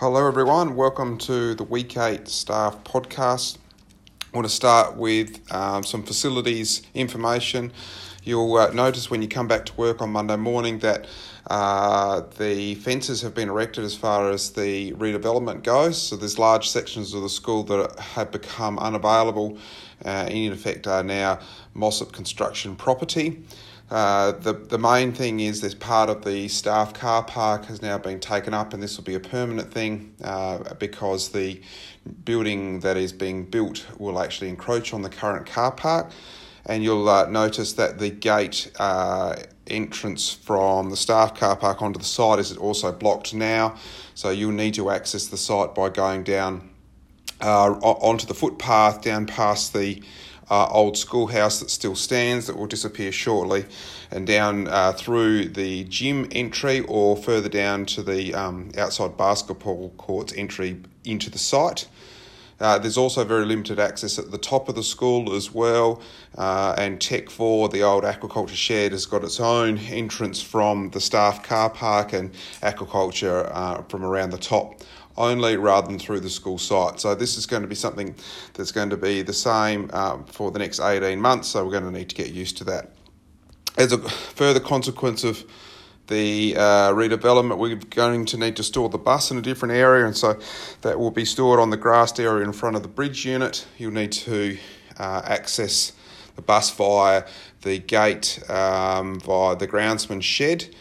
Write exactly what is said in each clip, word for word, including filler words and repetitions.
Hello everyone, welcome to the Week eight Staff Podcast. I want to start with um, some facilities information. You'll uh, notice when you come back to work on Monday morning that uh, the fences have been erected as far as the redevelopment goes. So there's large sections of the school that have become unavailable uh, and in effect are now Mossop Construction property. Uh, the, the main thing is this part of the staff car park has now been taken up, and this will be a permanent thing uh, because the building that is being built will actually encroach on the current car park. And you'll uh, notice that the gate uh, entrance from the staff car park onto the site is also blocked now. So you'll need to access the site by going down uh, onto the footpath, down past the Uh, old schoolhouse that still stands, that will disappear shortly, and down uh, through the gym entry or further down to the um, outside basketball courts entry into the site. Uh, there's also very limited access at the top of the school as well, uh, and Tech four, the old aquaculture shed, has got its own entrance from the staff car park and aquaculture uh, from around the top only, rather than through the school site. So this is going to be something that's going to be the same um, for the next eighteen months, so we're going to need to get used to that. As a further consequence of the uh, redevelopment, we're going to need to store the bus in a different area, and so that will be stored on the grassed area in front of the bridge unit. You'll need to uh, access the bus via the gate um, via the groundsman's shed.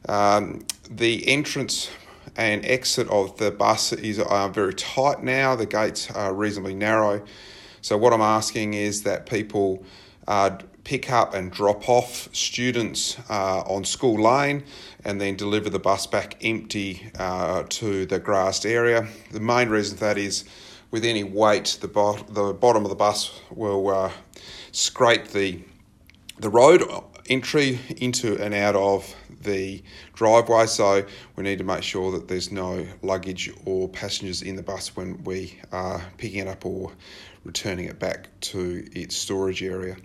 Um, the entrance and exit of the bus is uh, very tight now. The gates are reasonably narrow. So what I'm asking is that people uh, pick up and drop off students uh, on School Lane and then deliver the bus back empty uh, to the grassed area. The main reason for that is with any weight, the, bo- the bottom of the bus will uh, scrape the, the road entry into and out of the driveway, so we need to make sure that there's no luggage or passengers in the bus when we are picking it up or returning it back to its storage area.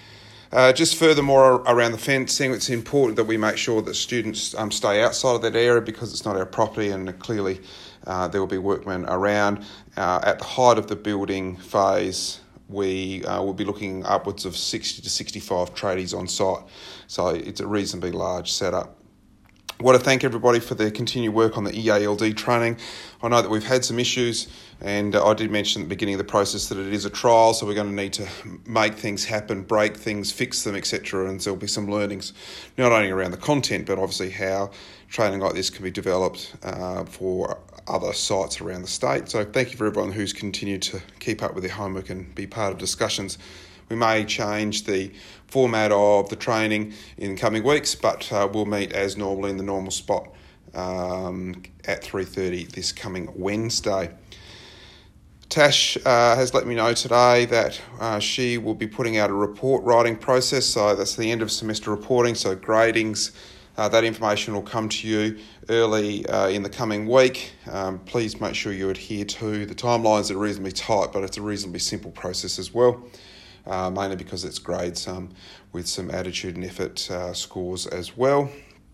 Uh, just furthermore around the fencing, it's important that we make sure that students um, stay outside of that area because it's not our property, and clearly uh, there will be workmen around. Uh, at the height of the building phase, we uh, will be looking upwards of sixty to sixty-five tradies on site, so it's a reasonably large setup. I want to thank everybody for their continued work on the E A L D training. I know that we've had some issues, and uh, I did mention at the beginning of the process that it is a trial, so we're going to need to make things happen, break things, fix them, et cetera, and there'll be some learnings, not only around the content, but obviously how training like this can be developed uh, for other sites around the state. So thank you for everyone who's continued to keep up with their homework and be part of discussions. We may change the format of the training in coming weeks, but uh, we'll meet as normal in the normal spot um, at three thirty this coming Wednesday. Tash uh, has let me know today that uh, she will be putting out a report writing process, so that's the end of semester reporting, so gradings. Uh, that information will come to you early uh, in the coming week. Um, please make sure you adhere to the timelines that are reasonably tight, but it's a reasonably simple process as well, uh, mainly because it's grades um, with some attitude and effort uh, scores as well.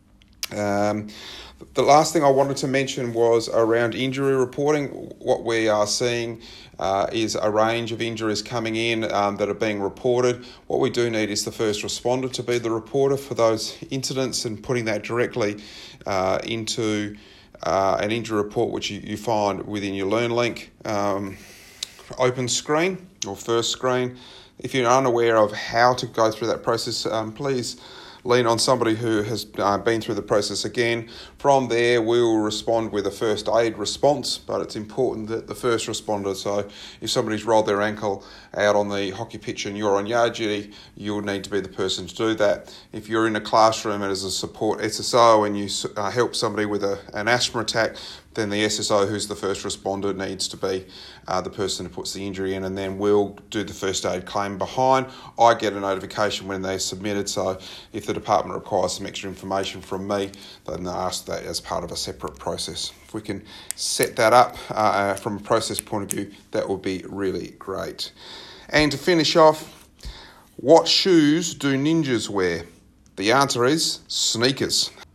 Um, the last thing I wanted to mention was around injury reporting. What we are seeing uh, is a range of injuries coming in um, that are being reported. What we do need is the first responder to be the reporter for those incidents, and putting that directly uh, into uh, an injury report, which you, you find within your LearnLink um, open screen or first screen. If you're unaware of how to go through that process, um, please lean on somebody who has uh, been through the process again. From there, we will respond with a first aid response, but it's important that the first responder, so if somebody's rolled their ankle out on the hockey pitch and you're on yard duty, you'll need to be the person to do that. If you're in a classroom as a support S S O and you uh, help somebody with a, an asthma attack, then the S S O, who's the first responder, needs to be uh, the person who puts the injury in, and then we'll do the first aid claim behind. I get a notification when they're submitted, so if the department requires some extra information from me, then they ask that as part of a separate process. If we can set that up uh, from a process point of view, that would be really great. And to finish off, what shoes do ninjas wear? The answer is sneakers.